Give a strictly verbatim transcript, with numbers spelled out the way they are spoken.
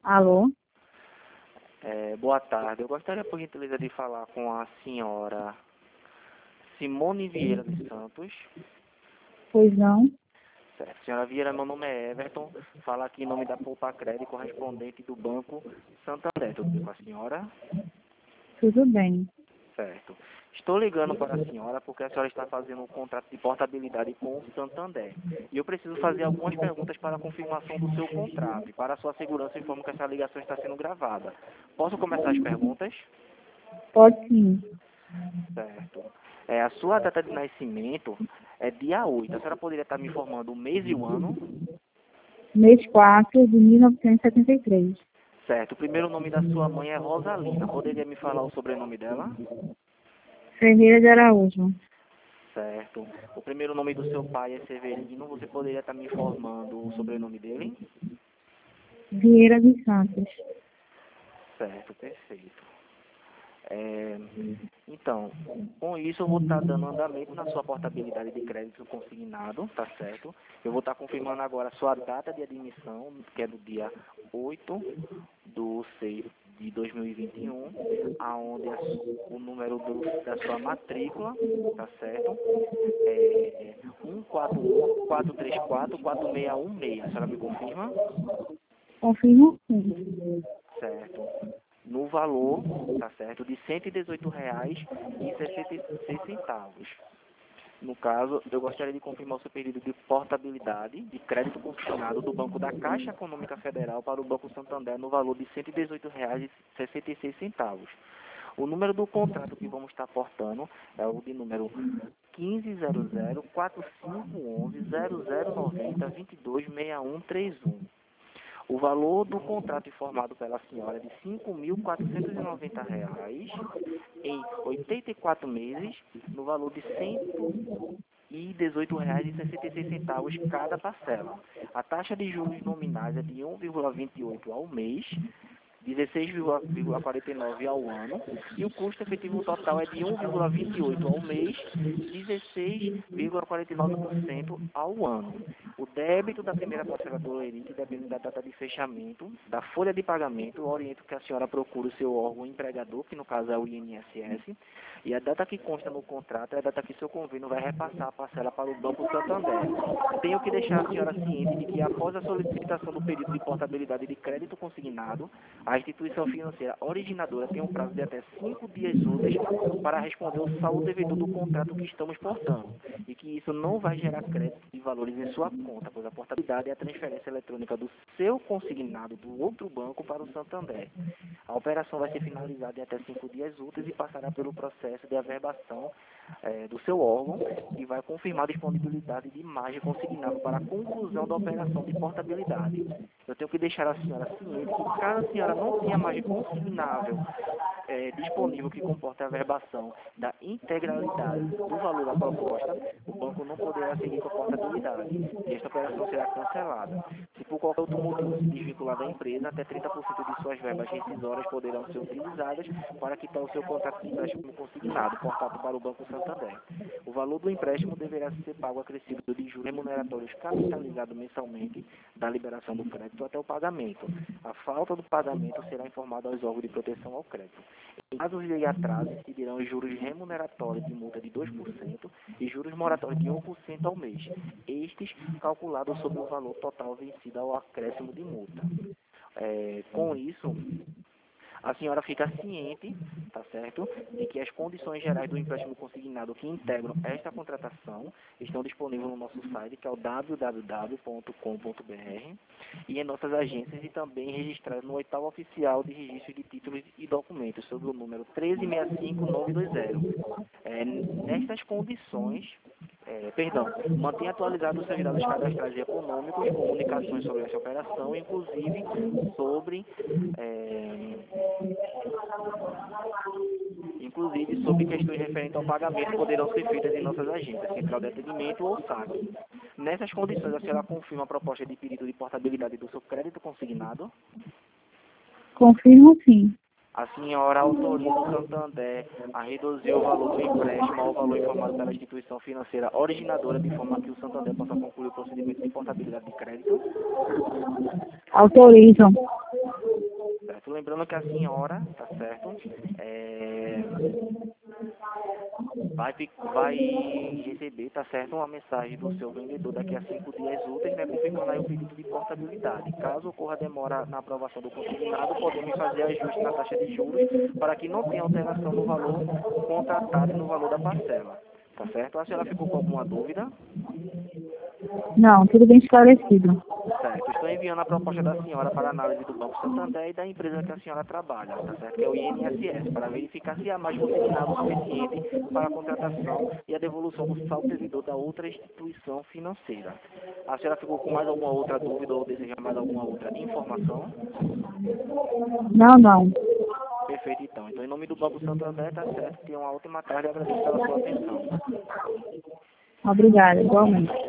Alô? É, boa tarde. Eu gostaria, por gentileza, de falar com a senhora Simone Vieira dos Santos. Pois não? Certo. Senhora Vieira, meu nome é Everton. Fala aqui em nome da Poupa Crédito, correspondente do Banco Santander. Tudo bem com a senhora? Tudo bem. Certo. Estou ligando para a senhora porque a senhora está fazendo um contrato de portabilidade com o Santander. E eu preciso fazer algumas perguntas para a confirmação do seu contrato. E para a sua segurança, eu informo que essa ligação está sendo gravada. Posso começar as perguntas? Pode sim. Certo. É, a sua data de nascimento é dia oito. A senhora poderia estar me informando o mês e o ano? Mês quatro de mil novecentos e setenta e três. Certo. O primeiro nome da sua mãe é Rosalina. Poderia me falar o sobrenome dela? Ferreira de Araújo. Certo. O primeiro nome do seu pai é Severino. Você poderia estar me informando o sobrenome dele? Vieira dos Santos. Certo, perfeito. É, então, com isso eu vou estar dando andamento na sua portabilidade de crédito consignado, tá certo? Eu vou estar confirmando agora a sua data de admissão, que é do dia oito de seis de dois mil e vinte e um, aonde a su- o número do, da sua matrícula, tá certo? É um quatro um, quatro três quatro, quatro seis um seis. A senhora me confirma? Confirmo sim. Certo. No valor, tá certo, de cento e dezoito reais e sessenta e seis centavos. No caso, eu gostaria de confirmar o seu pedido de portabilidade de crédito consignado do Banco da Caixa Econômica Federal para o Banco Santander no valor de cento e dezoito reais e sessenta e seis centavos. O número do contrato que vamos estar portando é o de número quinze zero zero quatro cinco um um zero zero nove zero dois dois seis um três um. O valor do contrato informado pela senhora é de cinco mil quatrocentos e noventa reais em oitenta e quatro meses, no valor de cento e dezoito reais e sessenta e seis centavos cada parcela. A taxa de juros nominais é de um vírgula vinte e oito ao mês, dezesseis vírgula quarenta e nove ao ano, e o custo efetivo total é de um vírgula vinte e oito ao mês, dezesseis vírgula quarenta e nove por cento ao ano. O débito da primeira parcela do Lerite depende da data de fechamento, da folha de pagamento. Eu oriento que a senhora procure o seu órgão empregador, que no caso é o I N S S, e a data que consta no contrato é a data que seu convênio vai repassar a parcela para o Banco Santander. Tenho que deixar a senhora ciente de que após a solicitação do pedido de portabilidade de crédito consignado, a instituição financeira originadora tem um prazo de até cinco dias úteis para responder o saldo devedor do contrato que estamos portando, e que isso não vai gerar crédito de valores em sua conta, pois a portabilidade é a transferência eletrônica do seu consignado do outro banco para o Santander. A operação vai ser finalizada em até cinco dias úteis e passará pelo processo de averbação eh, do seu órgão, que vai confirmar a disponibilidade de imagem consignada para a conclusão da operação de portabilidade. Eu tenho que deixar a senhora ciente que, caso a senhora não tenha imagem consignável eh, disponível que comporte a averbação da integralidade do valor da proposta, o banco não poderá seguir com a portabilidade e esta operação será cancelada. Se por qualquer outro motivo se desvincular da empresa, até trinta por cento de suas verbas rescisórias poderão ser utilizadas para quitar o seu contrato de empréstimo consignado, portado para o Banco Santander. O valor do empréstimo deverá ser pago acrescido de juros remuneratórios capitalizado mensalmente da liberação do crédito até o pagamento. A falta do pagamento será informada aos órgãos de proteção ao crédito. Em caso de atraso, incidirão os juros remuneratórios de multa de dois por cento e juros moratórios de um por cento ao mês, estes calculados sobre o valor total vencido ao acréscimo de multa. É, com isso, a senhora fica ciente, tá certo, de que as condições gerais do empréstimo consignado que integram esta contratação estão disponíveis no nosso site, que é o w w w ponto com ponto b r, e em nossas agências, e também registradas no oitavo oficial de registro de títulos e documentos, sob o número treze seis cinco nove dois zero. É, nestas condições, é, perdão, mantenha atualizados os seus dados cadastrais e econômicos, comunicações sobre essa operação, inclusive sobre é, inclusive sobre questões referentes ao pagamento poderão ser feitas em nossas agências, central de atendimento ou saque. Nessas condições, a senhora confirma a proposta de pedido de portabilidade do seu crédito consignado? Confirmo sim. A senhora autoriza o Santander a reduzir o valor do empréstimo ao valor informado pela instituição financeira originadora, de forma que o Santander possa concluir o procedimento de portabilidade de crédito? Autorizam. Lembrando que a senhora, tá certo? É, vai, fi- vai receber, tá certo? Uma mensagem do seu vendedor daqui a cinco dias úteis, né? Confirmando aí o pedido de portabilidade. Caso ocorra demora na aprovação do consignado, podemos fazer ajuste na taxa de juros para que não tenha alteração no valor contratado e no valor da parcela. Tá certo? A senhora ficou com alguma dúvida? Não, tudo bem esclarecido. Certo. Estou enviando a proposta da senhora para análise do Banco Santander e da empresa que a senhora trabalha, tá certo? Que é o I N S S, para verificar se há mais consignado suficiente para a contratação e a devolução do saldo devedor da outra instituição financeira. A senhora ficou com mais alguma outra dúvida ou deseja mais alguma outra informação? Não, não. Perfeito, então. Então, em nome do Banco Santander, tá certo. Tenha uma ótima tarde e agradeço pela sua atenção. Obrigada, igualmente.